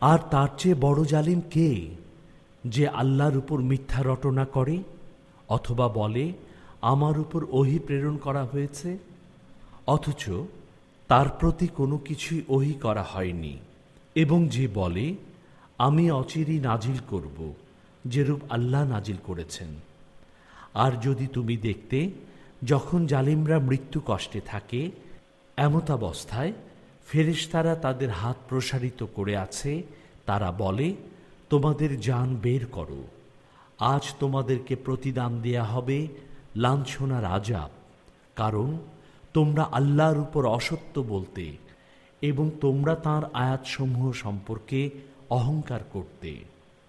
আর তার চেয়ে বড় জালিম কে, যে আল্লাহর উপর মিথ্যা রটনা করে অথবা বলে আমার উপর ওহী প্রেরণ করা হয়েছে, অথচ তার প্রতি কোনো কিছুই ওহী করা হয়নি, এবং যে বলে আমি অচিরেই নাজিল করব যেরূপ আল্লাহ নাজিল করেছেন। আর যদি তুমি দেখতে যখন জালিমরা মৃত্যু কষ্টে থাকে, এমতাবস্থায় ফেরেশতারা তাদের হাত প্রসারিত করে আছে, তারা বলে তোমাদের জান বের করো, আজ তোমাদেরকে প্রতিদান দেয়া হবে লাঞ্ছনার আযাব, কারণ তোমরা আল্লাহর উপর অসত্য বলতে এবং তোমরা তাঁর আয়াতসমূহ সম্পর্কে অহংকার করতে।